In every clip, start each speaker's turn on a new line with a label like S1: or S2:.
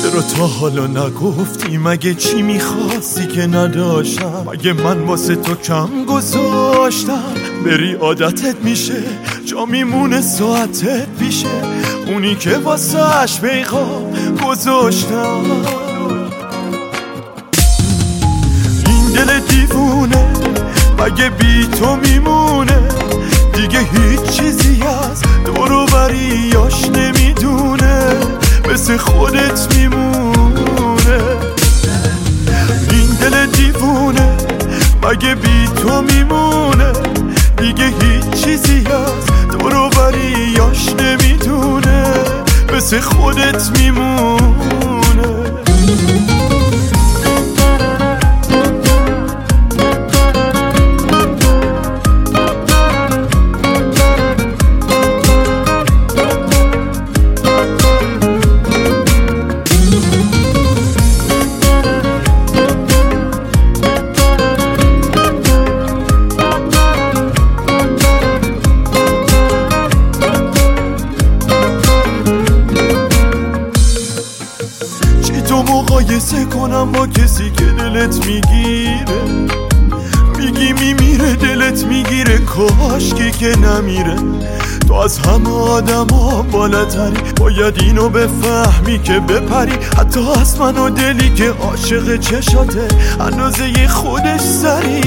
S1: چرا تا حالا نگفتی؟ مگه چی میخواستی که نداشتم؟ مگه من واسه تو کم گذاشتم؟ بری عادتت میشه، جا میمونه ساعتت پیشه، اونی که واسه اش پیغام گذاشتم. این دل دیوونه مگه بی تو میمونه؟ دیگه هیچ چیزی از دور و بریاش نمیدونه، مثل خودت میمونه. این دل دیوونه مگه بی تو میمونه؟ دیگه هیچ چیزی از دور و بریاش نمیدونه، مثل خودت میمونه. تو مقایسه کنم با کسی که دلت میگیره، میگی میمیره دلت میگیره، کاشکی که نمیره. تو از همه آدم ها بالاتری، باید اینو بفهمی که بپری، حتی از من و دلی که عاشق چشاته اندازه خودش سری.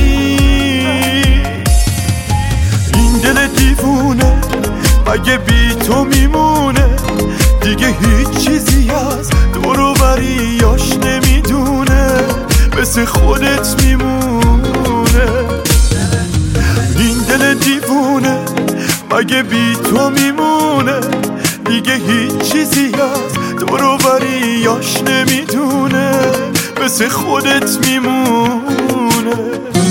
S1: این دل دیوونه مگه بی تو میمونه؟ دیگه هیچ چیزی از دور و بریاش نمیدونه، مثل خودت میمونه. این دل دیوونه مگه بی تو میمونه؟ دیگه هیچ چیزی از دور و بریاش نمیدونه، مثل خودت میمونه.